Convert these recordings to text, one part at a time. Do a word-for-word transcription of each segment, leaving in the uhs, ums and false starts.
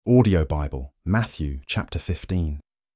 Audio Bible, Matthew chapter fifteen.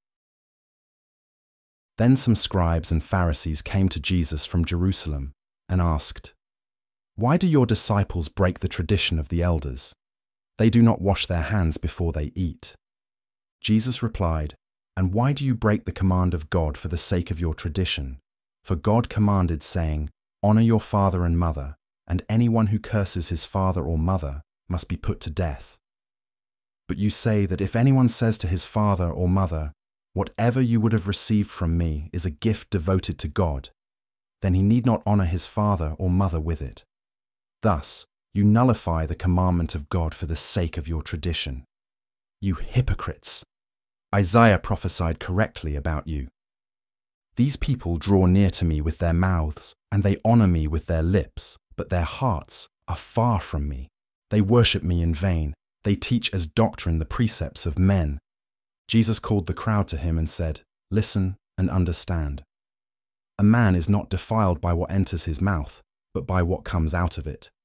Then some scribes and Pharisees came to Jesus from Jerusalem and asked, "Why do your disciples break the tradition of the elders? They do not wash their hands before they eat." Jesus replied, "And why do you break the command of God for the sake of your tradition? For God commanded, saying, 'Honor your father and mother,' and anyone who curses his father or mother must be put to death. But you say that if anyone says to his father or mother, 'Whatever you would have received from me is a gift devoted to God,' then he need not honor his father or mother with it. Thus, you nullify the commandment of God for the sake of your tradition. You hypocrites! Isaiah prophesied correctly about you. These people draw near to me with their mouths, and they honor me with their lips, but their hearts are far from me. They worship me in vain. They teach as doctrine the precepts of men." Jesus called the crowd to him and said, "Listen and understand. A man is not defiled by what enters his mouth, but by what comes out of it."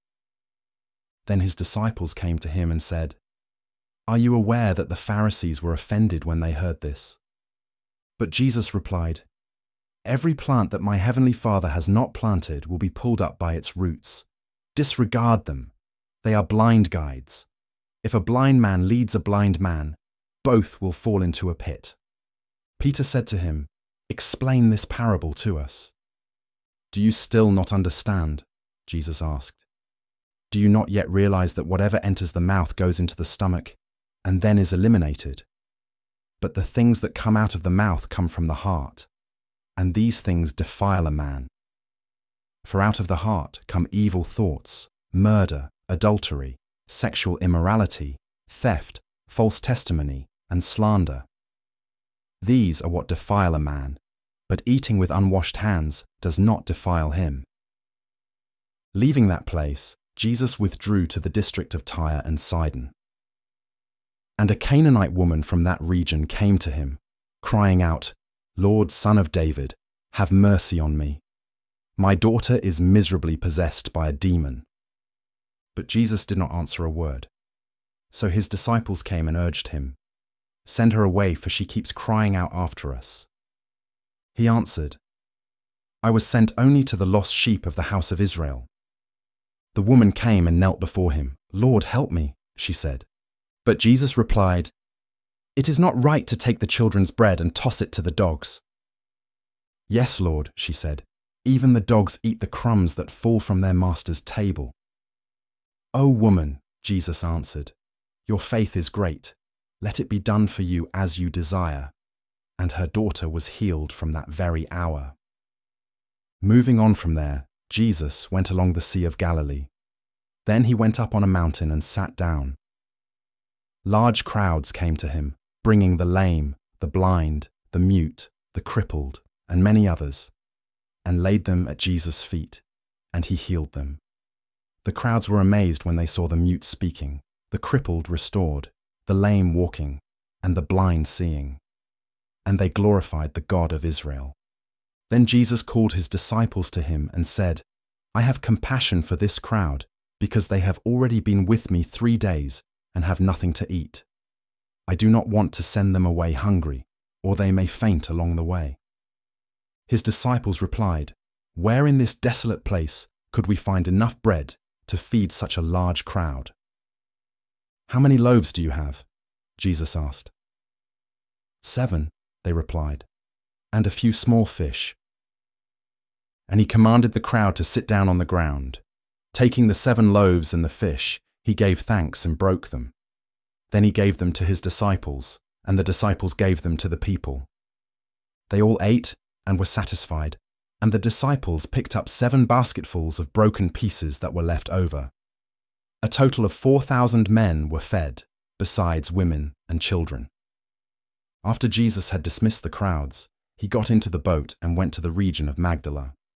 Then his disciples came to him and said, "Are you aware that the Pharisees were offended when they heard this?" But Jesus replied, "Every plant that my heavenly Father has not planted will be pulled up by its roots. Disregard them. They are blind guides. If a blind man leads a blind man, both will fall into a pit." Peter said to him, "Explain this parable to us." "Do you still not understand?" Jesus asked. "Do you not yet realize that whatever enters the mouth goes into the stomach and then is eliminated? But the things that come out of the mouth come from the heart, and these things defile a man. For out of the heart come evil thoughts, murder, adultery, sexual immorality, theft, false testimony, and slander. These are what defile a man, but eating with unwashed hands does not defile him." Leaving that place, Jesus withdrew to the district of Tyre and Sidon. And a Canaanite woman from that region came to him, crying out, "Lord, Son of David, have mercy on me. My daughter is miserably possessed by a demon." But Jesus did not answer a word. So his disciples came and urged him, "Send her away, for she keeps crying out after us." He answered, "I was sent only to the lost sheep of the house of Israel." The woman came and knelt before him. "Lord, help me," she said. But Jesus replied, "It is not right to take the children's bread and toss it to the dogs." "Yes, Lord," she said, "even the dogs eat the crumbs that fall from their master's table." "O woman," Jesus answered, "your faith is great. Let it be done for you as you desire." And her daughter was healed from that very hour. Moving on from there, Jesus went along the Sea of Galilee. Then he went up on a mountain and sat down. Large crowds came to him, bringing the lame, the blind, the mute, the crippled, and many others, and laid them at Jesus' feet, and he healed them. The crowds were amazed when they saw the mute speaking, the crippled restored, the lame walking, and the blind seeing. And they glorified the God of Israel. Then Jesus called his disciples to him and said, "I have compassion for this crowd, because they have already been with me three days and have nothing to eat. I do not want to send them away hungry, or they may faint along the way." His disciples replied, "Where in this desolate place could we find enough bread to feed such a large crowd?" "How many loaves do you have?" Jesus asked. "Seven," they replied, "and a few small fish." And he commanded the crowd to sit down on the ground. Taking the seven loaves and the fish, he gave thanks and broke them. Then he gave them to his disciples, and the disciples gave them to the people. They all ate and were satisfied, and the disciples picked up seven basketfuls of broken pieces that were left over. A total of four thousand men were fed, besides women and children. After Jesus had dismissed the crowds, he got into the boat and went to the region of Magdala.